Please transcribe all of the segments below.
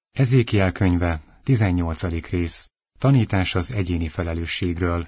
Ezékiel könyve, 18. rész. Tanítás az egyéni felelősségről.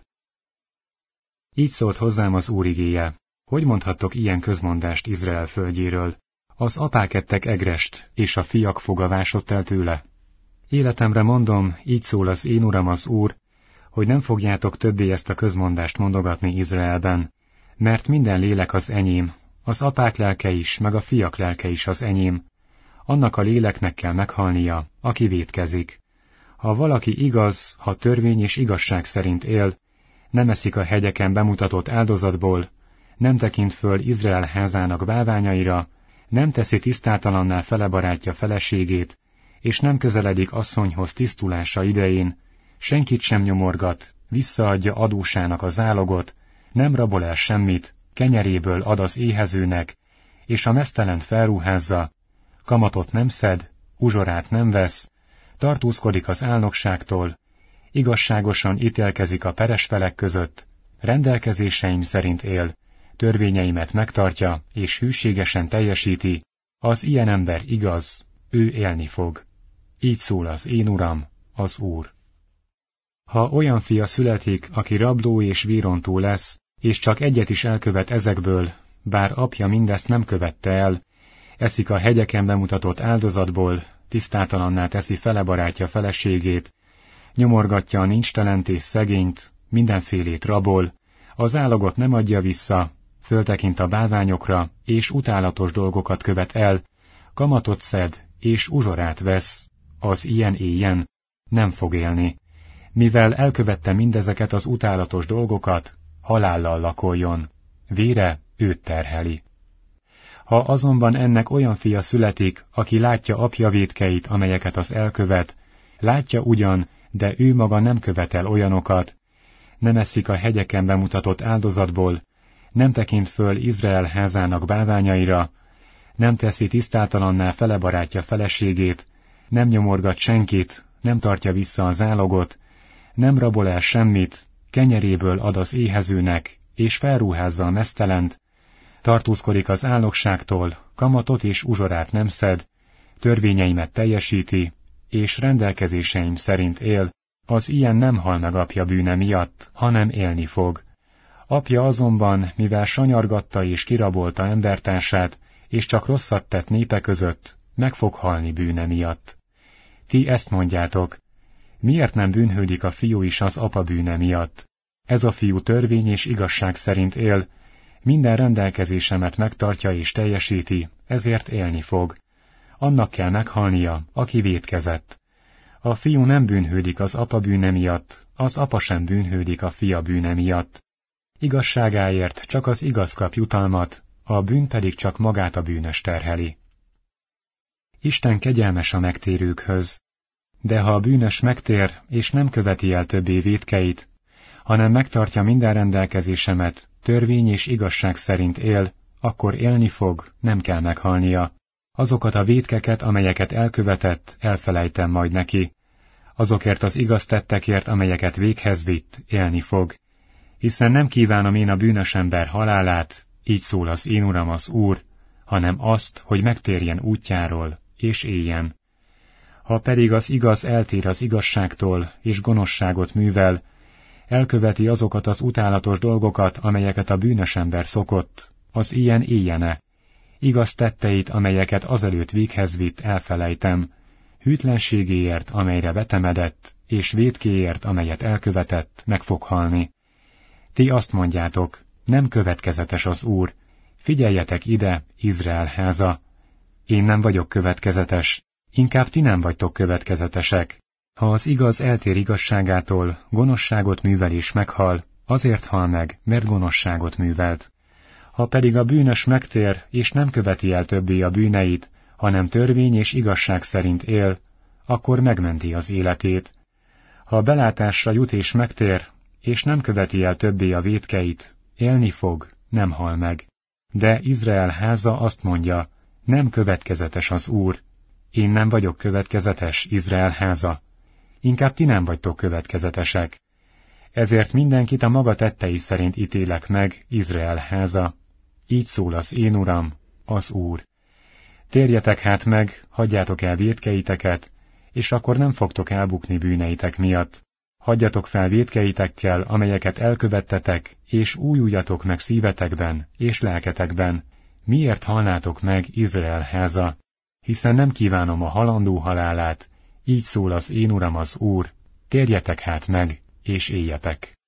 Így szólt hozzám az Úr igéje: hogy mondhattok ilyen közmondást Izrael földjéről? Az apák ettek egrest, és a fiak foga vásott el tőle. Életemre mondom, így szól az én Uram az Úr, hogy nem fogjátok többé ezt a közmondást mondogatni Izraelben, mert minden lélek az enyém, az apák lelke is, meg a fiak lelke is az enyém. Annak a léleknek kell meghalnia, aki vétkezik. Ha valaki igaz, ha törvény és igazság szerint él, nem eszik a hegyeken bemutatott áldozatból, nem tekint föl Izrael házának bálványaira, nem teszi tisztátalanná fele barátja feleségét, és nem közeledik asszonyhoz tisztulása idején, senkit sem nyomorgat, visszaadja adósának a zálogot, nem rabol el semmit, kenyeréből ad az éhezőnek, és a meztelent felruházza, kamatot nem szed, uzsorát nem vesz, tartózkodik az álnokságtól, igazságosan ítélkezik a peres felek között, rendelkezéseim szerint él, törvényeimet megtartja és hűségesen teljesíti, az ilyen ember igaz, ő élni fog. Így szól az én Uram, az Úr. Ha olyan fia születik, aki rabló és vírontó lesz, és csak egyet is elkövet ezekből, bár apja mindezt nem követte el, eszik a hegyeken bemutatott áldozatból, tisztátalanná teszi fele barátja feleségét, nyomorgatja a nincstelent és szegényt, mindenfélét rabol, az állagot nem adja vissza, föltekint a bálványokra, és utálatos dolgokat követ el, kamatot szed, és uzsorát vesz, az ilyen éljen, nem fog élni. Mivel elkövette mindezeket az utálatos dolgokat, halállal lakoljon, vére őt terheli. Ha azonban ennek olyan fia születik, aki látja apja vétkeit, amelyeket az elkövet, látja ugyan, de ő maga nem követel olyanokat, nem eszik a hegyeken bemutatott áldozatból, nem tekint föl Izrael házának bálványaira, nem teszi tisztátalanná fele barátja feleségét, nem nyomorgat senkit, nem tartja vissza a zálogot, nem rabol el semmit, kenyeréből ad az éhezőnek, és felruházza a meztelent, tartózkodik az álnokságtól, kamatot és uzsorát nem szed, törvényeimet teljesíti, és rendelkezéseim szerint él, az ilyen nem hal meg apja bűne miatt, hanem élni fog. Apja azonban, mivel sanyargatta és kirabolta embertársát, és csak rosszat tett népe között, meg fog halni bűne miatt. Ti ezt mondjátok: miért nem bűnhődik a fiú is az apa bűne miatt? Ez a fiú törvény és igazság szerint él, minden rendelkezésemet megtartja és teljesíti, ezért élni fog. Annak kell meghalnia, aki vétkezett. A fiú nem bűnhődik az apa bűne miatt, az apa sem bűnhődik a fia bűne miatt. Igazságáért csak az igaz kap jutalmat, a bűn pedig csak magát a bűnös terheli. Isten kegyelmes a megtérőkhöz. De ha a bűnös megtér, és nem követi el többé vétkeit, hanem megtartja minden rendelkezésemet, törvény és igazság szerint él, akkor élni fog, nem kell meghalnia. Azokat a vétkeket, amelyeket elkövetett, elfelejtem majd neki. Azokért az igaz tettekért, amelyeket véghez vitt, élni fog. Hiszen nem kívánom én a bűnös ember halálát, így szól az én Uram az Úr, hanem azt, hogy megtérjen útjáról, és éljen. Ha pedig az igaz eltér az igazságtól, és gonoszságot művel, elköveti azokat az utálatos dolgokat, amelyeket a bűnös ember szokott, az ilyen éljene. Igaz tetteit, amelyeket azelőtt véghez vitt, elfelejtem, hűtlenségéért, amelyre vetemedett, és vétkéért, amelyet elkövetett, meg fog halni. Ti azt mondjátok: nem következetes az Úr, figyeljetek ide, Izrael háza. Én nem vagyok következetes, inkább ti nem vagytok következetesek. Ha az igaz eltér igazságától, gonoszságot művel és meghal, azért hal meg, mert gonoszságot művelt. Ha pedig a bűnös megtér, és nem követi el többé a bűneit, hanem törvény és igazság szerint él, akkor megmenti az életét. Ha belátásra jut és megtér, és nem követi el többé a vétkeit, élni fog, nem hal meg. De Izrael háza azt mondja: nem következetes az Úr. Én nem vagyok következetes, Izrael háza. Inkább ti nem vagytok következetesek. Ezért mindenkit a maga tettei szerint ítélek meg, Izrael háza. Így szól az én Uram, az Úr. Térjetek hát meg, hagyjátok el vétkeiteket, és akkor nem fogtok elbukni bűneitek miatt. Hagyjatok fel vétkeitekkel, amelyeket elkövettetek, és újuljatok meg szívetekben és lelketekben. Miért halnátok meg, Izrael háza? Hiszen nem kívánom a halandó halálát, így szól az én Uram az Úr, térjetek hát meg, és éljetek.